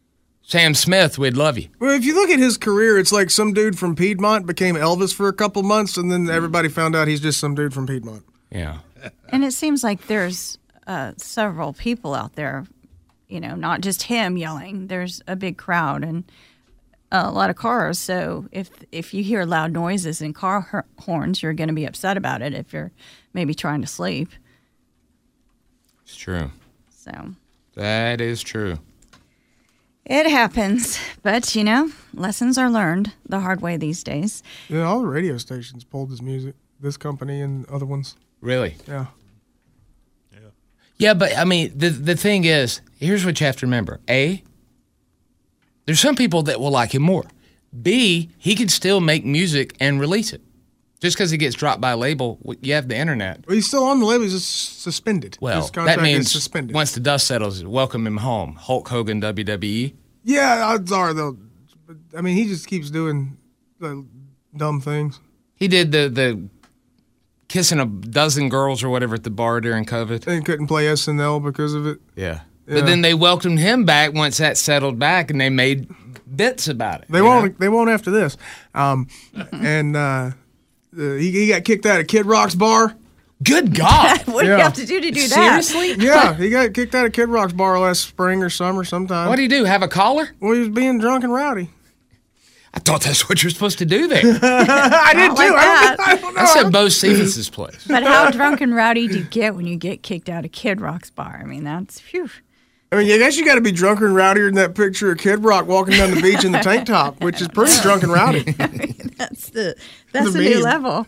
Speaker 7: Sam Smith, we'd love you.
Speaker 8: Well, if you look at his career, it's like some dude from Piedmont became Elvis for a couple months, and then everybody found out he's just some dude from Piedmont.
Speaker 7: Yeah.
Speaker 10: And it seems like there's uh, several people out there, you know, not just him yelling. There's a big crowd and a lot of cars. So if if you hear loud noises and car horns, you're going to be upset about it if you're maybe trying to sleep.
Speaker 7: It's true.
Speaker 10: So
Speaker 7: that is true.
Speaker 10: It happens, but, you know, lessons are learned the hard way these days.
Speaker 8: Yeah, all the radio stations pulled his music, this company and other ones.
Speaker 7: Really?
Speaker 8: Yeah.
Speaker 7: Yeah, yeah, but, I mean, the the thing is, here's what you have to remember. A, there's some people that will like him more. B, he can still make music and release it. Just because he gets dropped by a label, you have the internet.
Speaker 8: Well, he's still on the label. He's just suspended.
Speaker 7: Well,
Speaker 8: His contract
Speaker 7: that means
Speaker 8: is suspended.
Speaker 7: Once the dust settles, welcome him home. Hulk Hogan, W W E.
Speaker 8: Yeah, odds are, though. I mean, he just keeps doing the dumb things.
Speaker 7: He did the, the kissing a dozen girls or whatever at the bar during COVID.
Speaker 8: And couldn't play S N L because of it.
Speaker 7: Yeah.
Speaker 8: Yeah.
Speaker 7: But then they welcomed him back once that settled back, and they made bits about it.
Speaker 8: They won't. Know? They won't after this. Um, and uh, uh, he, he got kicked out of Kid Rock's bar.
Speaker 7: Good God!
Speaker 10: What do
Speaker 8: yeah.
Speaker 10: you have to do to do that?
Speaker 7: Seriously?
Speaker 8: Yeah, he got kicked out of Kid Rock's bar last spring or summer sometime.
Speaker 7: What do you do? Have a collar?
Speaker 8: Well, he was being drunk and rowdy.
Speaker 7: I thought that's what you're supposed to do there.
Speaker 8: I did
Speaker 10: like
Speaker 8: too.
Speaker 10: that.
Speaker 8: I, don't, I don't know.
Speaker 7: That's at Bo Cephas's place.
Speaker 10: But how drunk and rowdy do you get when you get kicked out of Kid Rock's bar? I mean, that's phew.
Speaker 8: I mean, I guess you got to be drunker and rowdier than that picture of Kid Rock walking down the beach in the tank top, which is pretty drunk and rowdy.
Speaker 10: I mean, that's the that's
Speaker 8: The
Speaker 10: a new
Speaker 8: meme.
Speaker 10: level.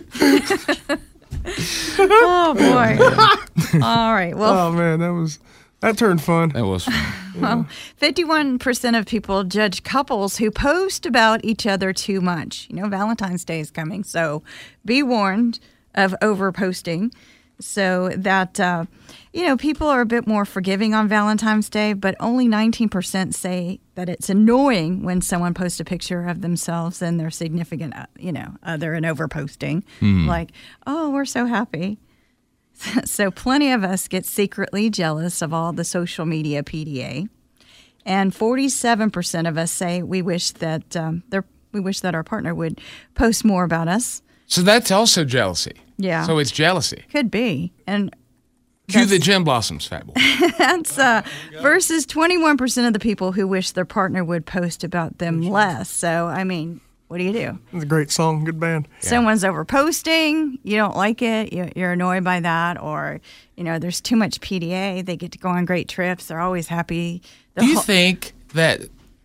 Speaker 10: Oh boy! All right. Well,
Speaker 8: Oh man, that was that turned fun.
Speaker 7: That was fun.
Speaker 10: well, fifty-one percent of people judge couples who post about each other too much. You know, Valentine's Day is coming, so be warned of over-posting. So that, uh, you know, people are a bit more forgiving on Valentine's Day, but only nineteen percent say that it's annoying when someone posts a picture of themselves and their significant, uh, you know, other and over-posting.
Speaker 18: Hmm.
Speaker 10: Like, oh, we're so happy. So plenty of us get secretly jealous of all the social media P D A. And forty-seven percent of us say we wish that um, their we wish that our partner would post more about us.
Speaker 7: So that's also jealousy.
Speaker 10: Yeah.
Speaker 7: So it's jealousy.
Speaker 10: Could be. And
Speaker 7: Cue the Gem Blossoms, Fat Boy.
Speaker 10: that's uh, versus twenty-one percent of the people who wish their partner would post about them less. So, I mean, what do you do?
Speaker 8: It's a great song, good band.
Speaker 10: Someone's over posting, you don't like it, you- you're annoyed by that, or, you know, there's too much P D A. They get to go on great trips. They're always happy. The
Speaker 7: Do you
Speaker 10: whole-
Speaker 7: think that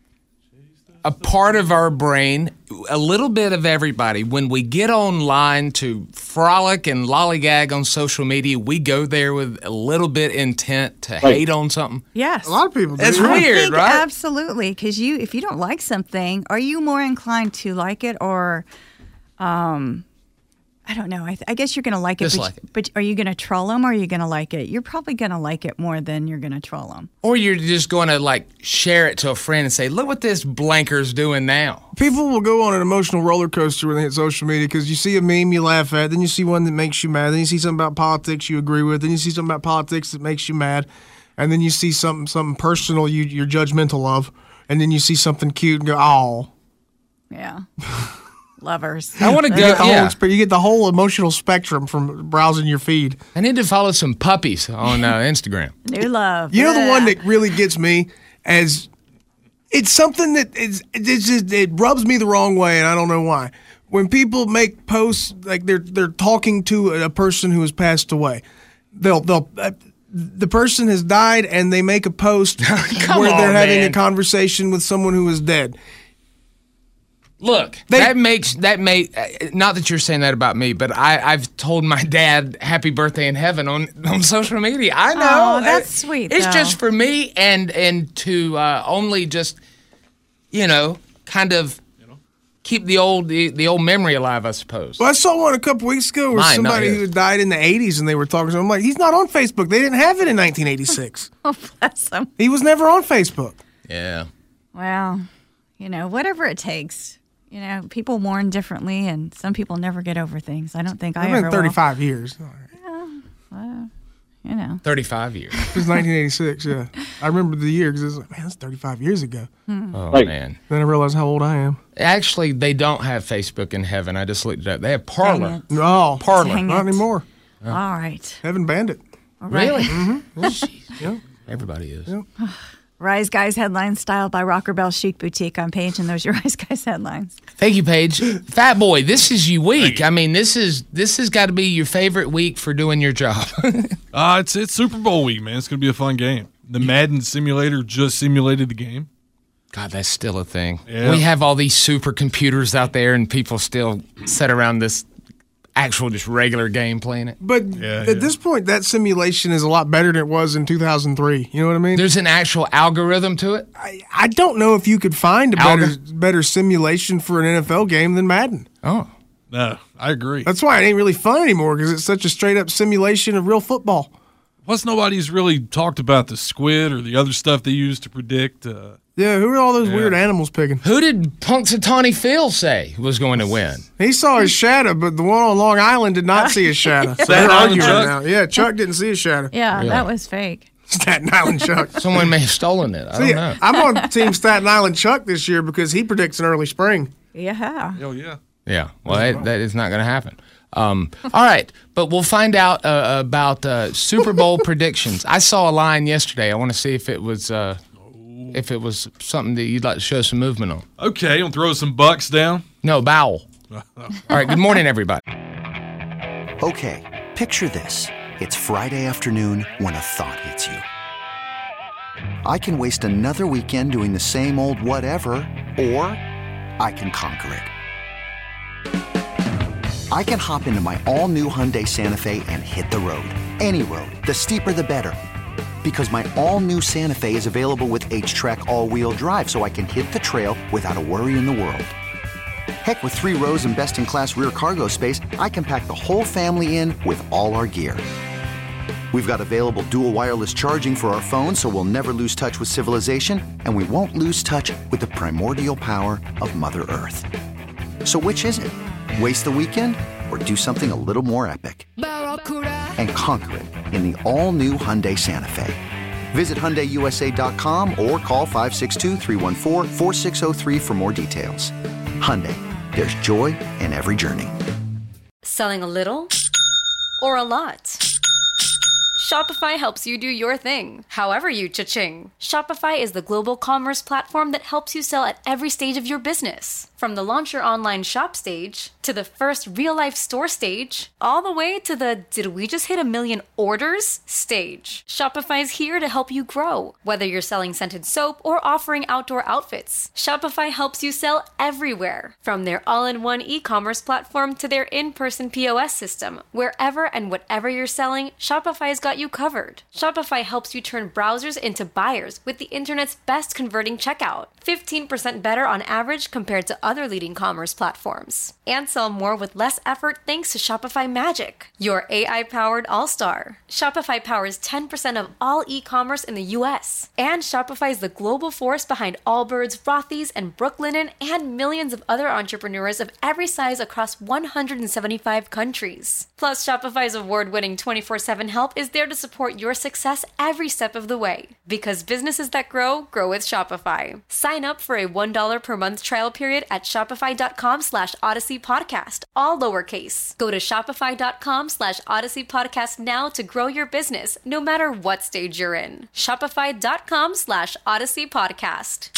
Speaker 7: a part of our brain, a little bit of everybody, when we get online to frolic and lollygag on social media, we go there with a little bit intent to hate on something?
Speaker 10: Yes.
Speaker 8: A lot of people do.
Speaker 7: That's
Speaker 10: I
Speaker 7: weird,
Speaker 10: think
Speaker 7: right?
Speaker 10: Absolutely, because you, if you don't like something, are you more inclined to like it, or, um, I don't know. I, th- I guess you're going to like it, but,
Speaker 7: Dislike
Speaker 10: but are you going to troll them, or are you going to like it? You're probably going to like it more than you're going to troll them.
Speaker 7: Or you're just going to like share it to a friend and say, look what this blanker's doing now.
Speaker 8: People will go on an emotional roller coaster when they hit social media because you see a meme you laugh at, then you see one that makes you mad, then you see something about politics you agree with, then you see something about politics that makes you mad, and then you see something something personal you, you're judgmental of, and then you see something cute and go, oh.
Speaker 10: Yeah. Lovers.
Speaker 7: I want to
Speaker 8: You
Speaker 7: go,
Speaker 8: get, the
Speaker 7: yeah.
Speaker 8: whole, exp- you get the whole emotional spectrum from browsing your feed.
Speaker 7: I need to follow some puppies on uh, Instagram.
Speaker 10: New love.
Speaker 8: You know the
Speaker 10: Yeah.
Speaker 8: one that really gets me as it's something that is it's just, it rubs me the wrong way, and I don't know why. When people make posts like they're they're talking to a person who has passed away, they'll they'll uh, the person has died and they make a post where
Speaker 7: on,
Speaker 8: they're having
Speaker 7: man.
Speaker 8: a conversation with someone who is dead.
Speaker 7: Look, that makes that may uh, not that you're saying that about me, but I, I've told my dad happy birthday in heaven on, on social media. I know
Speaker 10: Oh, that's
Speaker 7: Uh,
Speaker 10: sweet,
Speaker 7: It's
Speaker 10: though.
Speaker 7: just for me and and to uh, only just you know kind of keep the old the, the old memory alive, I suppose.
Speaker 8: Well, I saw one a couple weeks ago where
Speaker 7: Mine, not
Speaker 8: somebody
Speaker 7: his.
Speaker 8: who had died in the eighties and they were talking to him. I'm like, he's not on Facebook. They didn't have it in nineteen eighty-six.
Speaker 10: Oh, bless them.
Speaker 8: He was never on Facebook.
Speaker 7: Yeah.
Speaker 10: Well, you know, whatever it takes. You know, people mourn differently, and some people never get over things. I don't think I
Speaker 8: I've
Speaker 10: ever
Speaker 8: been thirty-five years.
Speaker 10: will. Well, you know.
Speaker 7: thirty-five years.
Speaker 8: It was nineteen eighty-six, yeah. I remember the year because it was like, man, that's thirty-five years ago.
Speaker 7: Oh,
Speaker 8: Like,
Speaker 7: man.
Speaker 8: Then I realized how old I am.
Speaker 7: Actually, they don't have Facebook in heaven. I just looked it up. They have Parler.
Speaker 8: No,
Speaker 7: Parler.
Speaker 10: Dang
Speaker 8: not
Speaker 10: it.
Speaker 8: anymore.
Speaker 10: All right.
Speaker 8: Heaven banned it.
Speaker 10: All right.
Speaker 7: Really?
Speaker 8: Mm-hmm. Yeah.
Speaker 7: Everybody is.
Speaker 10: Rise Guys headlines styled by Rocker Bell Chic Boutique on Page, and those are your Rise Guys headlines.
Speaker 7: Thank you, Paige. Fat Boy, this is your week. I mean, this is this has got to be your favorite week for doing your job.
Speaker 9: Uh, it's it's Super Bowl week, man. It's going to be a fun game. The Madden simulator just simulated the game.
Speaker 7: God, that's still a thing.
Speaker 9: Yeah.
Speaker 7: We have all these supercomputers out there, and people still sit around this actual, just regular game playing it.
Speaker 8: But
Speaker 9: Yeah,
Speaker 8: at
Speaker 9: yeah.
Speaker 8: this point, that simulation is a lot better than it was in two thousand three. You know what I mean?
Speaker 7: There's an actual algorithm to it.
Speaker 8: I, I don't know if you could find a
Speaker 7: Alga-
Speaker 8: better better simulation for an N F L game than Madden.
Speaker 7: Oh.
Speaker 9: No, I agree.
Speaker 8: That's why it ain't really fun anymore because it's such a straight up simulation of real football.
Speaker 9: Plus, nobody's really talked about the squid or the other stuff they use to predict. Uh,
Speaker 8: Yeah, who are all those
Speaker 9: Yeah.
Speaker 8: weird animals picking?
Speaker 7: Who did Punxsutawney Phil say was going to win?
Speaker 8: He saw his shadow, but the one on Long Island did not see his shadow. So they're
Speaker 9: Staten Island
Speaker 8: arguing
Speaker 9: Chuck?
Speaker 8: now. Yeah, Chuck didn't see his shadow.
Speaker 10: Yeah,
Speaker 7: Really?
Speaker 10: that was fake.
Speaker 8: Staten Island Chuck.
Speaker 7: Someone may have stolen it. I
Speaker 8: See,
Speaker 7: don't know.
Speaker 8: I'm on Team Staten Island Chuck this year because he predicts an early spring.
Speaker 10: Yeah.
Speaker 9: oh, yeah.
Speaker 7: Yeah, well, that, that is not going to happen. Um, all right, but we'll find out uh, about uh, Super Bowl predictions. I saw a line yesterday. I want to see if it was uh, if it was something that you'd like to show some movement on.
Speaker 9: Okay, you want to throw some bucks down?
Speaker 7: No, bowel. All right, good morning, everybody.
Speaker 3: Okay, picture this. It's Friday afternoon when a thought hits you. I can waste another weekend doing the same old whatever, or I can conquer it. I can hop into my all-new Hyundai Santa Fe and hit the road. Any road. The steeper, the better. Because my all-new Santa Fe is available with H-Track all-wheel drive, so I can hit the trail without a worry in the world. Heck, with three rows and best-in-class rear cargo space, I can pack the whole family in with all our gear. We've got available dual wireless charging for our phones, so we'll never lose touch with civilization, and we won't lose touch with the primordial power of Mother Earth. So which is it? Waste the weekend or do something a little more epic? And conquer it in the all-new Hyundai Santa Fe. Visit Hyundai U S A dot com or call five six two, three one four, four six zero three for more details. Hyundai, there's joy in every journey.
Speaker 18: Selling a little or a lot? Shopify helps you do your thing, however you cha-ching. Shopify is the global commerce platform that helps you sell at every stage of your business. From the launch your online shop stage, to the first real-life store stage, all the way to the did we just hit a million orders stage. Shopify's here to help you grow. Whether you're selling scented soap or offering outdoor outfits, Shopify helps you sell everywhere. From their all-in-one e-commerce platform to their in-person P O S system. Wherever and whatever you're selling, Shopify's got you covered. Shopify helps you turn browsers into buyers with the internet's best converting checkout. fifteen percent better on average compared to other leading commerce platforms. And sell more with less effort thanks to Shopify Magic, your A I-powered all-star. Shopify powers ten percent of all e-commerce in the U S. And Shopify is the global force behind Allbirds, Rothy's, and Brooklinen, and millions of other entrepreneurs of every size across one hundred seventy-five countries. Plus, Shopify's award-winning twenty-four seven help is there to support your success every step of the way. Because businesses that grow, grow with Shopify. Sign up for a one dollar per month trial period at shopify.com slash Odyssey Podcast, all lowercase. Go to shopify.com slash Odyssey Podcast now to grow your business, no matter what stage you're in. Shopify.com slash Odyssey Podcast.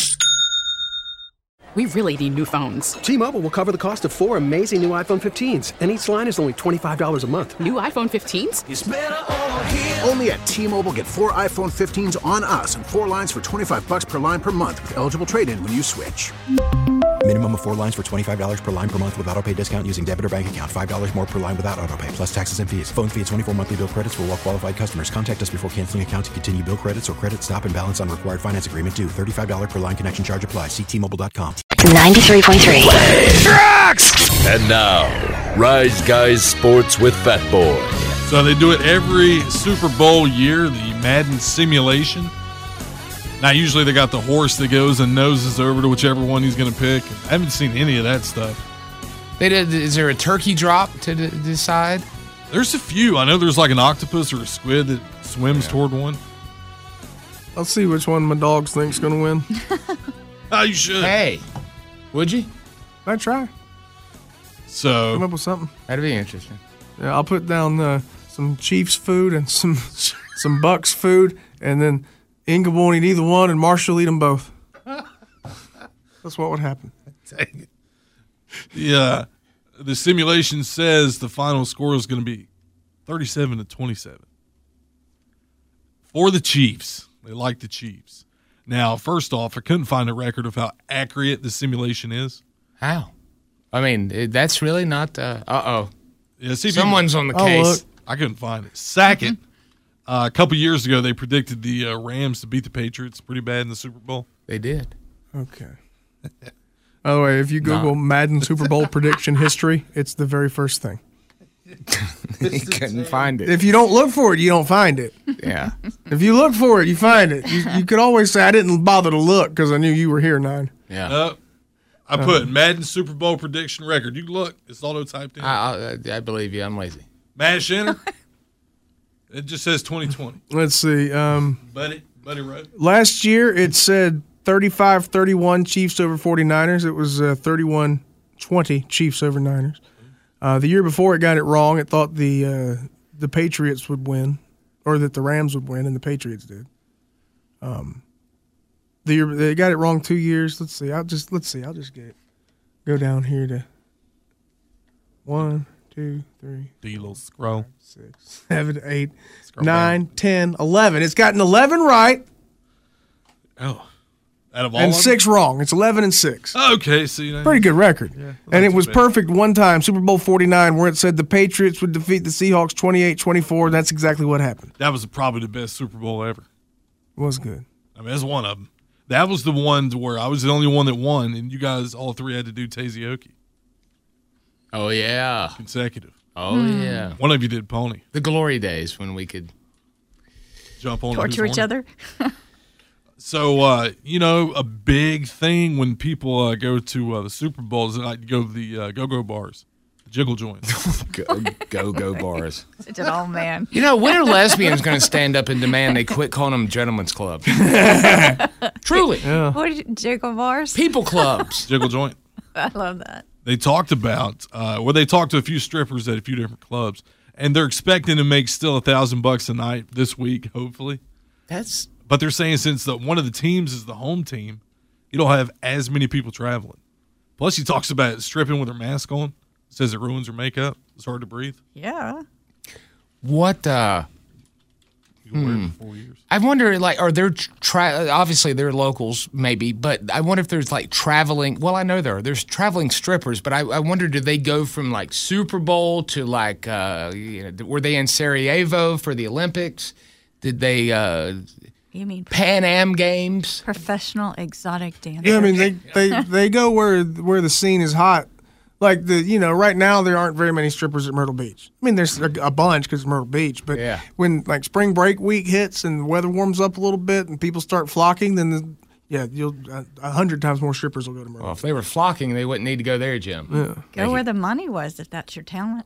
Speaker 19: We really need new phones.
Speaker 20: T-Mobile will cover the cost of four amazing new iPhone fifteens, and each line is only twenty-five dollars a month.
Speaker 19: New iPhone fifteens?
Speaker 21: It's better over here. Only at T-Mobile, get four iPhone fifteens on us and four lines for twenty-five bucks per line per month with eligible trade-in when you switch.
Speaker 22: Minimum of four lines for twenty-five dollars per line per month with autopay discount using debit or bank account. five dollars more per line without autopay, plus taxes and fees. Phone fee at twenty-four monthly bill credits for well-qualified customers. Contact us before canceling account to continue bill credits or credit stop and balance on required finance agreement due. thirty-five dollars per line connection charge applies. See T Mobile dot com.
Speaker 16: ninety-three point three.
Speaker 17: Trucks! And now, Rise Guys Sports with Fat Boy.
Speaker 9: So they do it every Super Bowl year, the Madden simulation. Now, usually they got the horse that goes and noses over to whichever one he's going to pick. I haven't seen any of that stuff.
Speaker 7: They did, is there a turkey drop to d- decide?
Speaker 9: There's a few. I know there's like an octopus or a squid that swims yeah. toward one.
Speaker 8: I'll see which one my dogs think's gonna win.
Speaker 9: Oh, you should.
Speaker 7: Hey, would you?
Speaker 8: I try.
Speaker 9: So
Speaker 8: come up with something.
Speaker 7: That'd be interesting.
Speaker 8: Yeah, I'll put down uh, some Chiefs food and some some Bucks food, and then Inga won't eat either one, and Marshall will eat them both. That's what would happen.
Speaker 9: Dang it. Yeah, the simulation says the final score is going to be thirty-seven to twenty-seven for the Chiefs. They like the Chiefs. Now, first off, I couldn't find a record of how accurate the simulation is.
Speaker 7: How? I mean, it, that's really not. Uh oh.
Speaker 9: Yeah, see if
Speaker 7: Someone's
Speaker 9: you,
Speaker 7: on the case.
Speaker 9: Look. I couldn't find it. Second, uh, a couple years ago, they predicted the uh, Rams to beat the Patriots pretty bad in the Super Bowl.
Speaker 7: They did.
Speaker 8: Okay. By the way, if you Google no. Madden Super Bowl prediction history, it's the very first thing.
Speaker 7: You couldn't find it.
Speaker 8: If you don't look for it, you don't find it.
Speaker 7: Yeah.
Speaker 8: If you look for it, you find it. You, you could always say, I didn't bother to look because I knew you were here, Nine.
Speaker 7: Yeah.
Speaker 9: Uh, I put uh, Madden Super Bowl prediction record. You look, it's auto typed in.
Speaker 7: I, I, I believe you. I'm lazy.
Speaker 9: Mash enter. It just says twenty twenty.
Speaker 8: Let's see. Um,
Speaker 9: Buddy, Buddy wrote.
Speaker 8: Last year, it said thirty-five thirty-one Chiefs over forty-niners. It was uh, thirty-one twenty Chiefs over Niners. Uh, the year before, it got it wrong. It thought the uh, the Patriots would win, or that the Rams would win, and the Patriots did. Um, the year they got it wrong two years. Let's see. I'll just let's see. I'll just get go down here to one, two, three,
Speaker 9: do you little scroll?
Speaker 8: Six, seven, eight, scroll nine, down. ten, eleven. It's gotten eleven right.
Speaker 9: Oh. Out of all
Speaker 8: and
Speaker 9: of
Speaker 8: six
Speaker 9: them?
Speaker 8: wrong. It's eleven and six.
Speaker 9: Okay, so you know,
Speaker 8: pretty good record.
Speaker 9: Yeah, well,
Speaker 8: and it was
Speaker 9: bad.
Speaker 8: perfect one time, Super Bowl forty-nine, where it said the Patriots would defeat the Seahawks twenty-eight twenty-four. That's exactly what happened.
Speaker 9: That was probably the best Super Bowl ever.
Speaker 8: It was good.
Speaker 9: I mean, that's one of them. That was the one where I was the only one that won, and you guys all three had to do Tazeoki.
Speaker 7: Oh yeah,
Speaker 9: consecutive.
Speaker 7: Oh mm. yeah.
Speaker 9: One of you did Pony.
Speaker 7: The glory days when we could
Speaker 9: jump on
Speaker 10: torture each other.
Speaker 9: So, uh, you know, a big thing when people uh, go to uh, the Super Bowl is they like to go to the uh, go-go bars, the jiggle joints.
Speaker 7: go, go-go bars.
Speaker 10: Such an old man.
Speaker 7: You know, when are lesbians going to stand up and demand they quit calling them gentlemen's clubs? Truly.
Speaker 8: Yeah.
Speaker 10: What are you, jiggle bars?
Speaker 7: People clubs.
Speaker 9: Jiggle joint.
Speaker 10: I love that.
Speaker 9: They talked about, uh, well, they talked to a few strippers at a few different clubs, and they're expecting to make still a thousand bucks a night this week, hopefully.
Speaker 7: That's...
Speaker 9: But they're saying since the, one of the teams is the home team, you don't have as many people traveling. Plus, he talks about stripping with her mask on. Says it ruins her makeup. It's hard to breathe.
Speaker 10: Yeah.
Speaker 7: What? Uh,
Speaker 9: you can wear it for four years.
Speaker 7: I wonder, like, are there tra- obviously they're locals, maybe, but I wonder if there's like traveling. Well, I know there are. There's traveling strippers, but I, I wonder, do they go from like Super Bowl to like, uh, you know, were they in Sarajevo for the Olympics? Did they? Uh,
Speaker 10: You mean
Speaker 7: Pan Am Games?
Speaker 10: Professional exotic dancer.
Speaker 8: Yeah, I mean they, they, they go where where the scene is hot. Like the you know right now there aren't very many strippers at Myrtle Beach. I mean there's a, a bunch because it's Myrtle Beach, but
Speaker 7: yeah.
Speaker 8: when like spring break week hits and the weather warms up a little bit and people start flocking, then the, yeah you'll a uh, hundred times more strippers will go to Myrtle.
Speaker 7: Well, if they were flocking, they wouldn't need to go there, Jim.
Speaker 8: Yeah.
Speaker 10: Go
Speaker 7: Thank
Speaker 10: where
Speaker 7: you.
Speaker 10: the money was if that's your talent.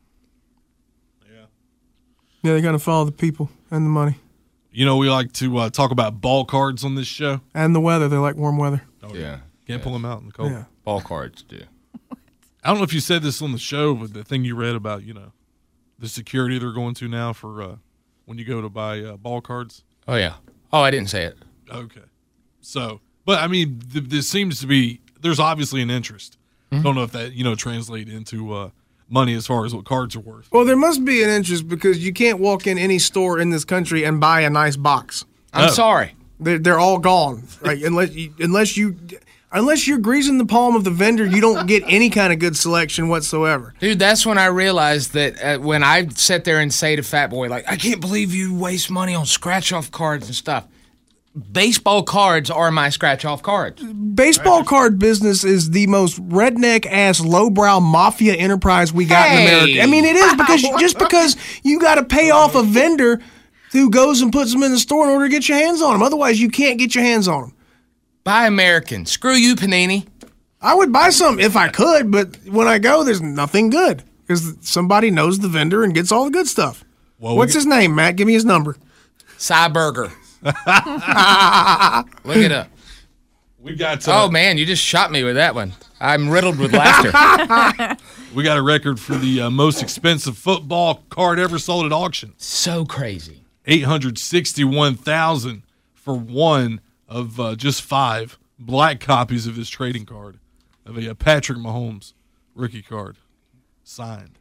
Speaker 9: Yeah.
Speaker 8: Yeah, they gotta follow the people and the money.
Speaker 9: You know, we like to uh, talk about ball cards on this show.
Speaker 8: And the weather. They like warm weather.
Speaker 9: Oh,
Speaker 7: yeah.
Speaker 9: Can't
Speaker 7: yeah.
Speaker 9: pull them out in the cold.
Speaker 8: Yeah.
Speaker 7: Ball cards do.
Speaker 9: I don't know if you said this on the show, but the thing you read about, you know, the security they're going to now for uh, when you go to buy uh, ball cards.
Speaker 7: Oh, yeah. Oh, I didn't say it.
Speaker 9: Okay. So, but I mean, th- this seems to be, there's obviously an interest. Mm-hmm. Don't know if that, you know, translate into uh, money as far as what cards are worth.
Speaker 8: Well, there must be an interest because you can't walk in any store in this country and buy a nice box.
Speaker 7: I'm
Speaker 9: Oh.
Speaker 7: sorry.
Speaker 8: They're, they're all gone. Right? unless you, unless you unless you're greasing the palm of the vendor, you don't get any kind of good selection whatsoever.
Speaker 7: Dude, that's when I realized that uh, when I sit there and say to Fat Boy, like, I can't believe you waste money on scratch-off cards and stuff. Baseball cards are my scratch-off cards.
Speaker 8: Baseball card business is the most redneck-ass, lowbrow mafia enterprise we got
Speaker 7: Hey.
Speaker 8: in America. I mean, it is because just because you got to pay off a vendor who goes and puts them in the store in order to get your hands on them. Otherwise, you can't get your hands on them.
Speaker 7: Buy American. Screw you, Panini.
Speaker 8: I would buy some if I could, but when I go, there's nothing good because somebody knows the vendor and gets all the good stuff.
Speaker 9: Well,
Speaker 8: What's
Speaker 9: we,
Speaker 8: his name, Matt? Give me his number.
Speaker 7: Cyberger. Look it up.
Speaker 9: We got. Uh,
Speaker 7: oh man, you just shot me with that one. I'm riddled with laughter.
Speaker 9: We got a record for the uh, most expensive football card ever sold at auction.
Speaker 7: So crazy.
Speaker 9: Eight hundred sixty-one thousand for one of uh, just five black copies of his trading card of a uh, Patrick Mahomes rookie card signed.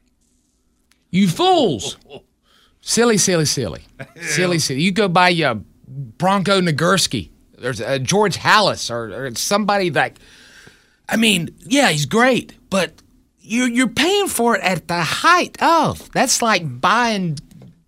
Speaker 7: You fools! Silly, silly, silly, silly, silly. You go buy your Bronco Nagurski. There's uh, George Halas or, or somebody like. I mean, yeah, he's great, but you're you're paying for it at the height of. That's like buying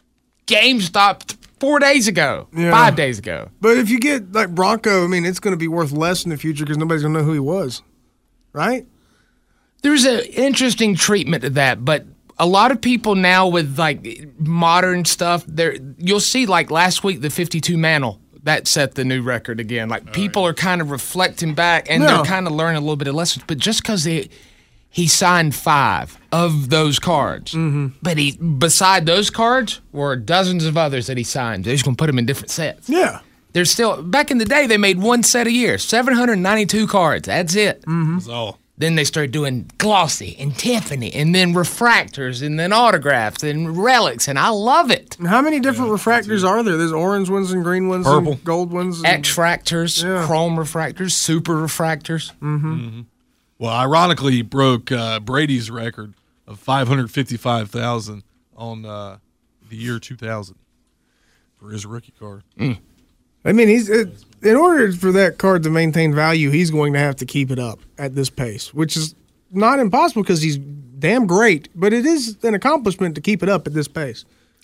Speaker 7: GameStop four days ago,
Speaker 8: Yeah.
Speaker 7: five days ago.
Speaker 8: But if you get like Bronco, I mean, it's going to be worth less in the future because nobody's going to know who he was, right?
Speaker 7: There's an interesting treatment to that, but a lot of people now with like modern stuff, there you'll see like last week the fifty-two Mantle. That set the new record again. Like, people are kind of reflecting back, and
Speaker 8: No.
Speaker 7: they're kind of learning a little bit of lessons. But just because he, he signed five of those cards,
Speaker 8: Mm-hmm.
Speaker 7: but he beside those cards were dozens of others that he signed. They're just going to put them in different sets.
Speaker 8: Yeah.
Speaker 7: There's still, back in the day, they made one set a year, seven hundred ninety-two cards. That's it.
Speaker 8: Mm-hmm.
Speaker 9: That's all.
Speaker 7: Then they started doing glossy and Tiffany, and then refractors, and then autographs, and relics, and I love it.
Speaker 8: How many different refractors are there? There's orange ones and green ones
Speaker 7: Purple.
Speaker 8: and gold ones. And,
Speaker 7: X-fractors,
Speaker 8: Yeah.
Speaker 7: chrome refractors, super refractors.
Speaker 8: Mm-hmm.
Speaker 9: Mm-hmm. Well, ironically, he broke uh, Brady's record of five hundred fifty-five thousand on uh, the year two thousand for his rookie card.
Speaker 7: Mm.
Speaker 8: I mean, he's it, in order for that card to maintain value, he's going to have to keep it up at this pace, which is not impossible because he's damn great. But it is an accomplishment to keep it up at this pace.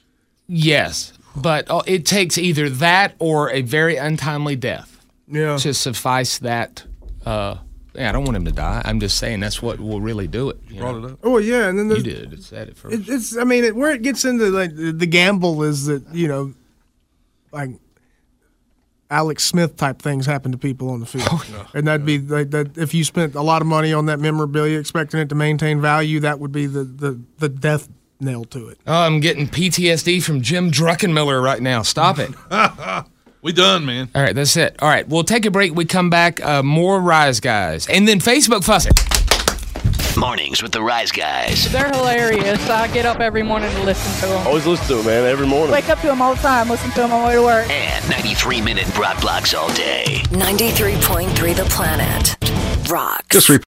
Speaker 7: Yes, but uh, it takes either that or a very untimely death
Speaker 8: Yeah.
Speaker 7: to suffice that. Uh, yeah, I don't want him to die. I'm just saying that's what will really do it. You
Speaker 9: brought
Speaker 7: know?
Speaker 9: it up.
Speaker 8: Oh yeah, and then
Speaker 7: You
Speaker 8: there's-
Speaker 7: did. It said it first.
Speaker 8: It, it's. I mean, it, where it gets into like the, the gamble is that you know, like Alex Smith type things happen to people on the field,
Speaker 7: Oh,
Speaker 8: and that'd be like that. If you spent a lot of money on that memorabilia, expecting it to maintain value, that would be the the, the death nail to it.
Speaker 7: Oh, I'm getting P T S D from Jim Druckenmiller right now. Stop it.
Speaker 9: We done, man.
Speaker 7: All right, that's it. All right, we'll take a break. We come back, uh, more Rise Guys. And then Facebook Fuss It.
Speaker 4: Mornings with the Rise Guys.
Speaker 15: They're hilarious. I get up every morning to listen to them.
Speaker 5: Always listen to it, man, every morning.
Speaker 15: Wake up to them all the time. Listen to them on my way to work.
Speaker 4: And ninety-three minute Brock Blocks all day.
Speaker 16: ninety-three point three The Planet. Rock.
Speaker 3: Just re-